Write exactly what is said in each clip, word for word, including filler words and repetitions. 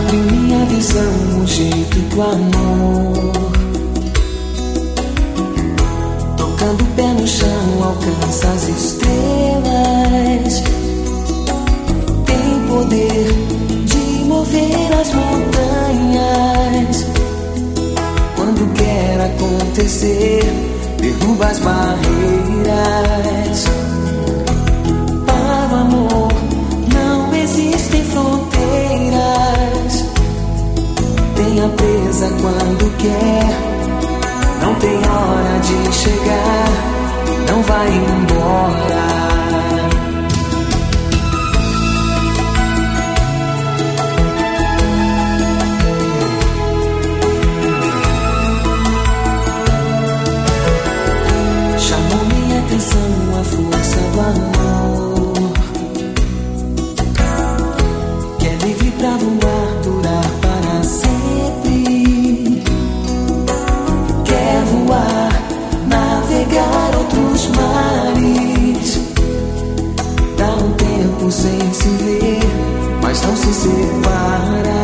Abre minha visão, o jeito do amor. Tocando o pé no chão, alcança as estrelas. Tem poder de mover as montanhas. Quando quer acontecer, derruba as barreiras. Para o amor não existem fronteiras. Tenha presa quando quer. Não tem hora de chegar. Não vai embora. Chamou minha atenção a força do amor, que é livre pra voar, durar para sempre. Quer voar, navegar outros mares. Dá um tempo sem se ver, mas não se separa.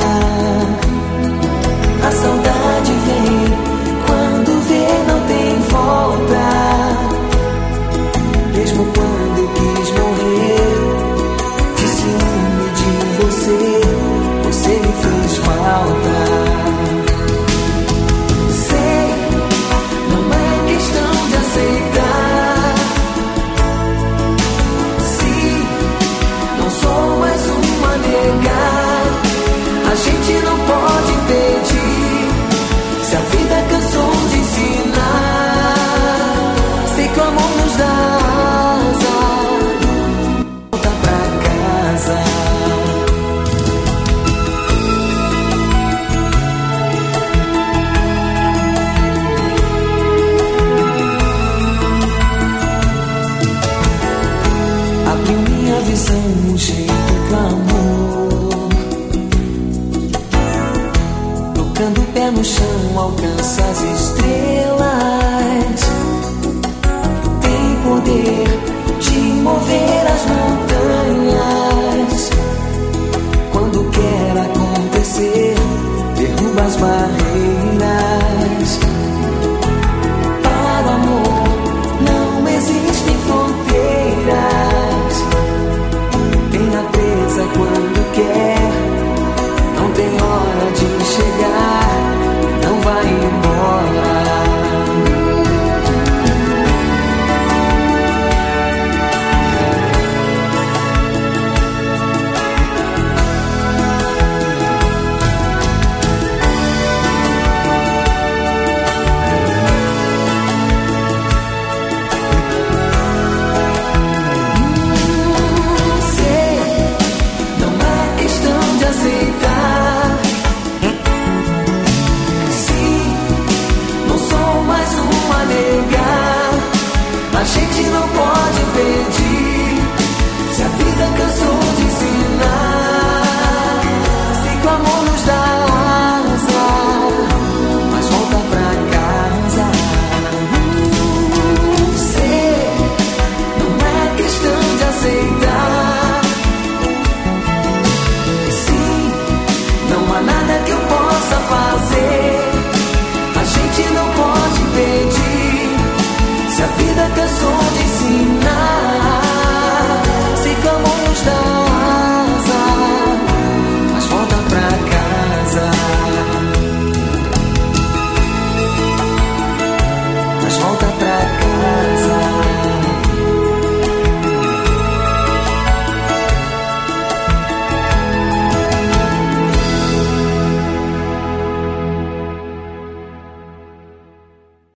A saudade vem quando vê, não tem volta. Mesmo quando eu quis morrer, de ciúme de você, você me fez falta. Sei, não é questão de aceitar. Sim, não sou mais um a negar. A gente não pode impedir. Se a vida cansou de ensinar, sei que o amor nos dá. O jeito do amor. Tocando o pé no chão, alcança as estrelas. Tem poder de mover as montanhas. Quando quer acontecer, derruba as barreiras. Para o amor não existem fronteiras. Quando quer, não tem hora de chegar, não vai embora. A gente não pode impedir. Se a vida cansou de ensinar, sei que o amor nos dá asa, mas volta pra casa. Sei, não é questão de aceitar. Sim, não há nada que eu possa fazer. A gente não pode impedir. Se a vida cansou